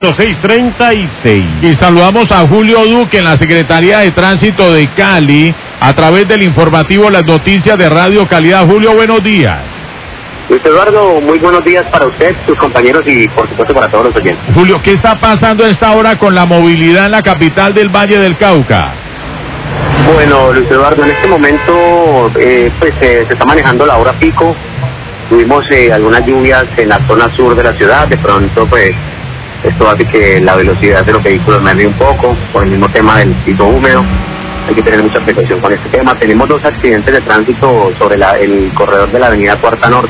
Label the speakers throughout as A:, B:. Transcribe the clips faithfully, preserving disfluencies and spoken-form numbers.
A: seis treinta y seis.
B: Y saludamos a Julio Duque en la Secretaría de Tránsito de Cali a través del informativo Las Noticias de Radio Calidad. Julio, buenos días.
C: Luis Eduardo, muy buenos días para usted, sus compañeros y por supuesto para todos los oyentes.
B: Julio, ¿qué está pasando a esta hora con la movilidad en la capital del Valle del Cauca?
C: Bueno, Luis Eduardo, en este momento eh, pues eh, se está manejando la hora pico. Tuvimos eh, algunas lluvias en la zona sur de la ciudad, de pronto pues esto hace que la velocidad de los vehículos merme un poco por el mismo tema del piso húmedo. Hay que tener mucha precaución con este tema. Tenemos dos accidentes de tránsito sobre la, el corredor de la avenida Cuarta Norte.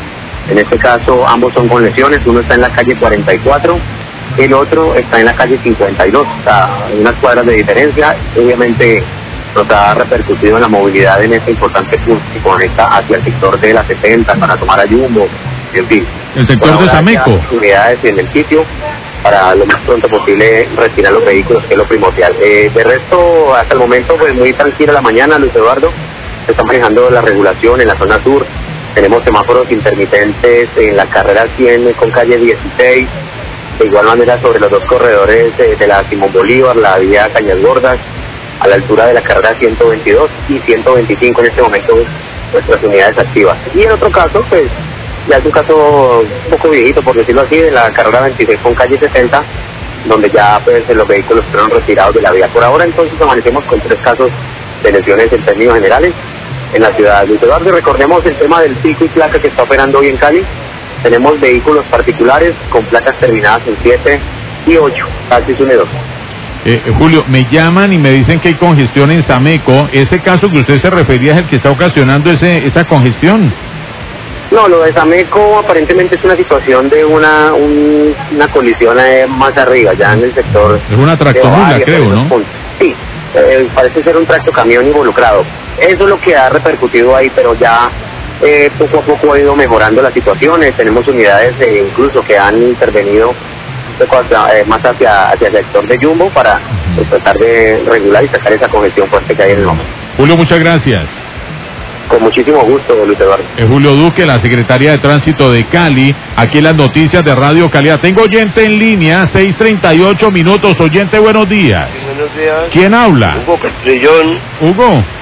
C: En este caso ambos son con lesiones, uno está en la calle cuarenta y cuatro, el otro está en la calle cincuenta y dos, o sea, hay unas cuadras de diferencia. Obviamente nos ha repercutido en la movilidad en este importante punto que conecta hacia el sector de la setenta para tomar a Jumbo, en fin.
B: El sector de Sameco.
C: Unidades en el sitio para lo más pronto posible retirar los vehículos, que es lo primordial. Eh, de resto, hasta el momento, pues muy tranquila la mañana, Luis Eduardo. Se está manejando la regulación en la zona sur. Tenemos semáforos intermitentes en la carrera cien con calle dieciséis. De igual manera sobre los dos corredores de, de la Simón Bolívar, la vía Cañas Gordas, a la altura de la carrera ciento veintidós y ciento veinticinco en este momento nuestras unidades activas. Y en otro caso, pues ya es un caso un poco viejito, por decirlo así, de la carrera veintiséis con calle sesenta, donde ya pues los vehículos fueron retirados de la vía. Por ahora entonces amanecemos con tres casos de lesiones en términos generales en la ciudad. Luis Eduardo, recordemos el tema del pico y placa que está operando hoy en Cali. Tenemos vehículos particulares con placas terminadas en siete y ocho, taxis uno y dos.
B: Eh, Julio, me llaman y me dicen que hay congestión en Sameco. ¿Ese caso que usted se refería es el que está ocasionando ese esa congestión?
C: No, lo de Sameco aparentemente es una situación de una un, una colisión eh, más arriba, ya en el sector.
B: Es una tractomula, creo, ¿no?
C: Puntos. Sí, eh, parece ser un tractocamión involucrado. Eso es lo que ha repercutido ahí, pero ya eh, poco a poco ha ido mejorando las situaciones. Tenemos unidades eh, incluso que han intervenido un poco hacia, eh, más hacia, hacia el sector de Jumbo para pues, tratar de regular y sacar esa congestión fuerte que hay en el momento.
B: Julio, muchas gracias.
C: Con muchísimo gusto, Luis Eduardo.
B: Es Julio Duque, la Secretaría de Tránsito de Cali, aquí en las noticias de Radio Calidad. Tengo oyente en línea, seis treinta y ocho minutos. Oyente, buenos días.
D: Sí, buenos días.
B: ¿Quién habla?
D: Hugo Castrillón.
B: Hugo.